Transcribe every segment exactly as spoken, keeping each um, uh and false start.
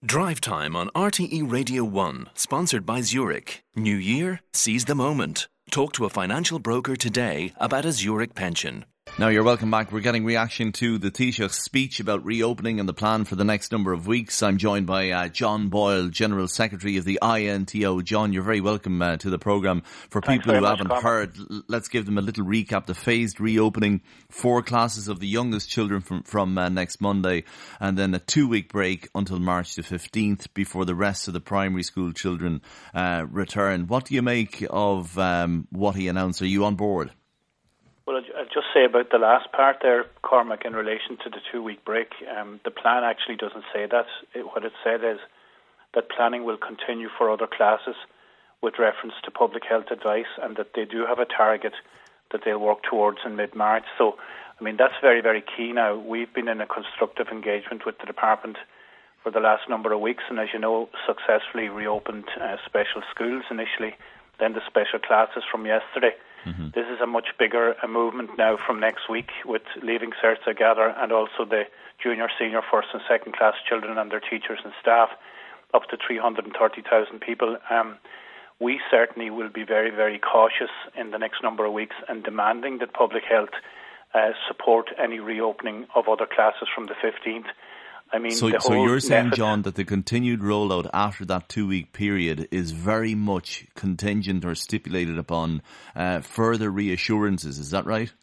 Drive Time on R T E Radio one, sponsored by Zurich. New year, seize the moment. Talk to a financial broker today about a Zurich pension. Now you're welcome back. We're getting reaction to the Taoiseach's speech about reopening and the plan for the next number of weeks. I'm joined by uh, John Boyle, General Secretary of the I N T O. John, you're very welcome uh, to the programme. For Thanks people who much, haven't Conor. heard, l- let's give them a little recap. The phased reopening, four classes of the youngest children from, from uh, next Monday, and then a two-week break until March the fifteenth before the rest of the primary school children uh, return. What do you make of um, what he announced? Are you on board? Well, I'll I'll just say about the last part there, Cormac, in relation to the two-week break. Um, the plan actually doesn't say that. It, what it said is that planning will continue for other classes with reference to public health advice, and that they do have a target that they'll work towards in mid-March. So, I mean, that's very, very key now. We've been in a constructive engagement with the department for the last number of weeks, and as you know, successfully reopened uh, special schools initially, then the special classes from yesterday. Mm-hmm. This is a much bigger a movement now from next week with Leaving Cert, I gather, and also the junior, senior, first and second class children and their teachers and staff, up to three hundred thirty thousand people. Um, we certainly will be very, very cautious in the next number of weeks and demanding that public health uh, support any reopening of other classes from the fifteenth. I mean, so, the so whole you're saying, method, John, that the continued rollout after that two-week period is very much contingent or stipulated upon uh, further reassurances. Is that right?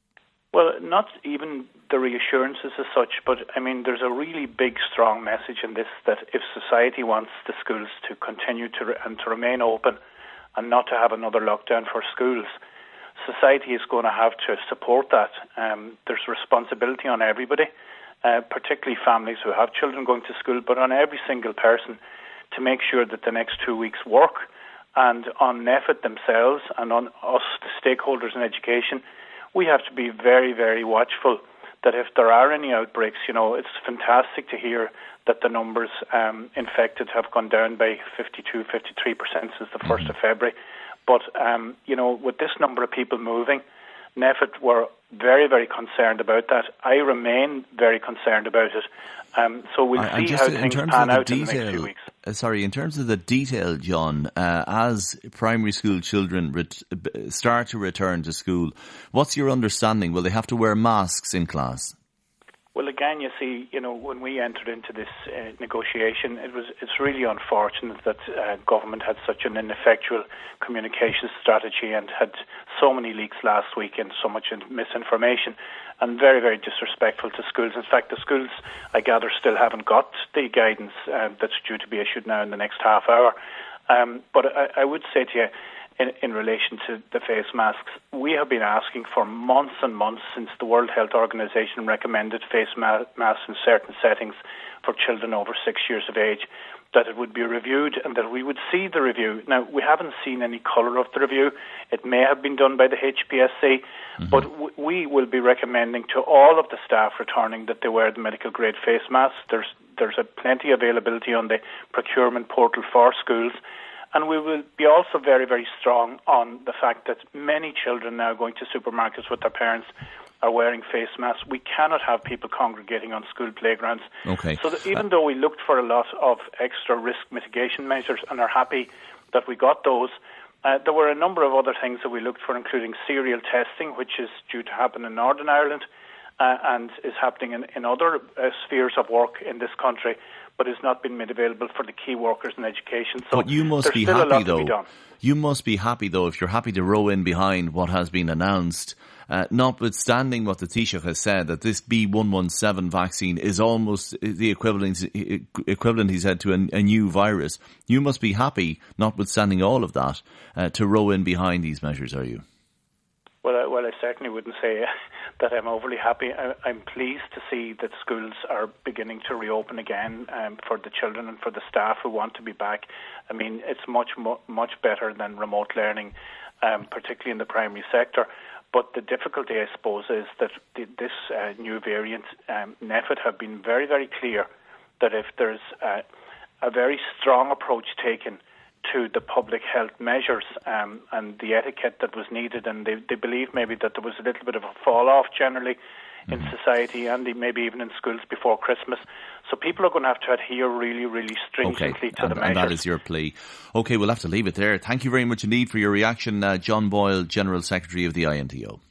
Well, not even the reassurances as such, but I mean, there's a really big, strong message in this that if society wants the schools to continue to re- and to remain open and not to have another lockdown for schools, society is going to have to support that. Um, there's responsibility on everybody. Uh, particularly families who have children going to school, but on every single person to make sure that the next two weeks work, and on N E F I T themselves and on us, the stakeholders in education, we have to be very, very watchful that if there are any outbreaks, you know, it's fantastic to hear that the numbers um, infected have gone down by fifty-two, fifty-three percent since the first mm-hmm. of February. But, um, you know, with this number of people moving, N E F I T were very, very concerned about that. I remain very concerned about it. Um, so we'll I, see how things pan out detail, in the next few weeks. Uh, sorry, in terms of the detail, John, uh, as primary school children ret- start to return to school, what's your understanding? Will they have to wear masks in class? Well, again, you see, you know, when we entered into this uh, negotiation, it was it's really unfortunate that uh, government had such an ineffectual communication strategy and had so many leaks last week and so much misinformation and very, very disrespectful to schools. In fact, the schools, I gather, still haven't got the guidance uh, that's due to be issued now in the next half hour. Um, but I, I would say to you, In, in relation to the face masks, we have been asking for months and months since the World Health Organization recommended face ma- masks in certain settings for children over six years of age, that it would be reviewed and that we would see the review. Now, we haven't seen any colour of the review. It may have been done by the H P S C, mm-hmm. but w- we will be recommending to all of the staff returning that they wear the medical grade face masks. There's, there's a plenty availability on the procurement portal for schools. And we will be also very, very strong on the fact that many children now going to supermarkets with their parents are wearing face masks. We cannot have people congregating on school playgrounds. Okay. So that even uh, though we looked for a lot of extra risk mitigation measures and are happy that we got those, uh, there were a number of other things that we looked for, including serial testing, which is due to happen in Northern Ireland uh, and is happening in, in other uh, spheres of work in this country, but has not been made available for the key workers in education. So but you must there's be still happy, a lot though. to be done. You must be happy, though, if you're happy to row in behind what has been announced, uh, notwithstanding what the Taoiseach has said, that this B one seventeen vaccine is almost the equivalent, equivalent he said, to a, a new virus. You must be happy, notwithstanding all of that, uh, to row in behind these measures, are you? Well, I, well, I certainly wouldn't say that I'm overly happy. I, I'm pleased to see that schools are beginning to reopen again um, for the children and for the staff who want to be back. I mean, it's much, mo- much better than remote learning, um, particularly in the primary sector. But the difficulty, I suppose, is that the, this uh, new variant, um, N E F I T have been very, very clear that if there's uh, a very strong approach taken to the public health measures um, and the etiquette that was needed, and they, they believe maybe that there was a little bit of a fall off generally in mm-hmm. society and maybe even in schools before Christmas. So people are going to have to adhere really, really stringently okay. to and, the measures. And that is your plea. Okay, we'll have to leave it there. Thank you very much indeed for your reaction, uh, John Boyle, General Secretary of the I N T O.